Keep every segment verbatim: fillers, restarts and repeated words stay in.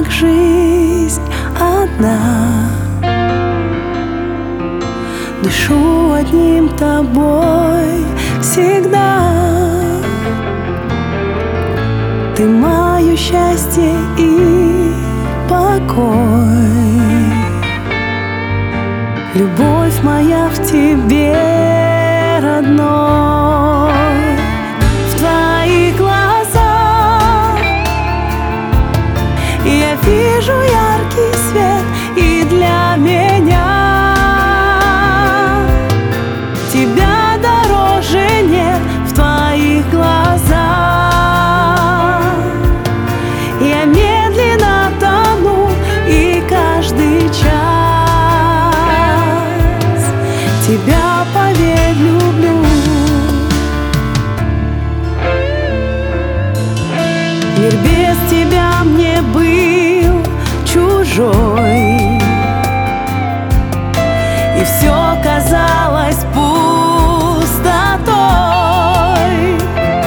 как жизнь одна. Дышу одним тобой всегда. Ты мое счастье и покой. Любовь моя в тебе родной. В твоих глазах я вижу яркий свет, и для меня тебя дороже нет. В твоих глазах я медленно тону, и каждый час тебя, поверь, люблю. Мир без тебя мне был чужой, и все казалось пустотой.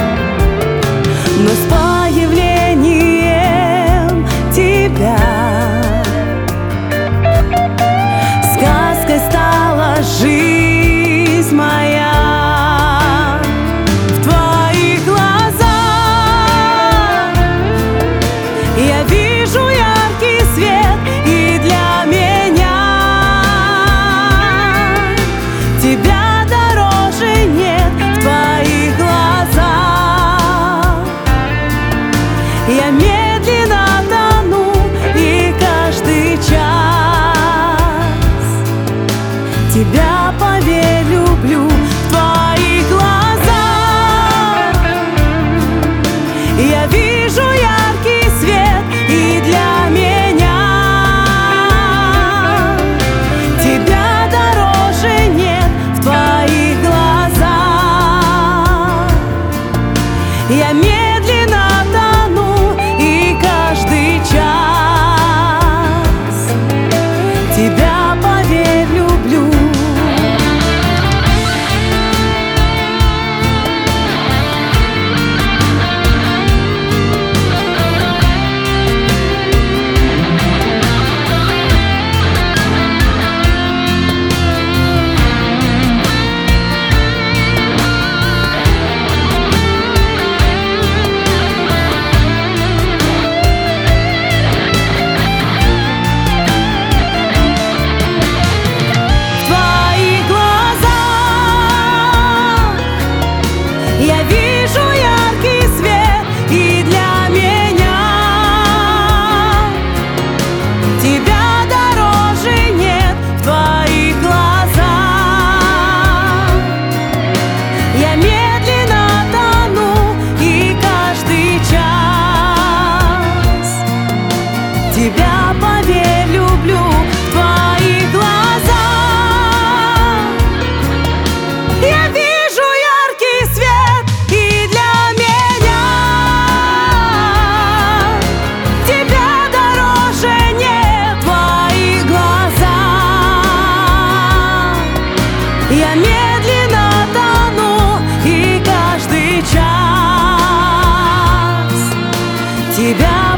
Но с появлением тебя сказкой стала жизнь моя. В твоих глазах я вижу яркий свет, и для меня тебя дороже нет. В твоих глазах я медленно тону, и каждый час тебя, поверь, люблю. В твоих глазах я вижу яркий свет, и для меня тебя дороже нет. В твоих глазах я медленно тону, и каждый час тебя, поверь, люблю. Я вижу яркий свет, и для меня тебя дороже нет. В твоих глазах я медленно тону, и каждый час тебя, поверь, люблю. В твоих глазах я вижу яркий свет, и для меня тебя дороже нет. В твоих глазах я медленно тону, и каждый час тебя,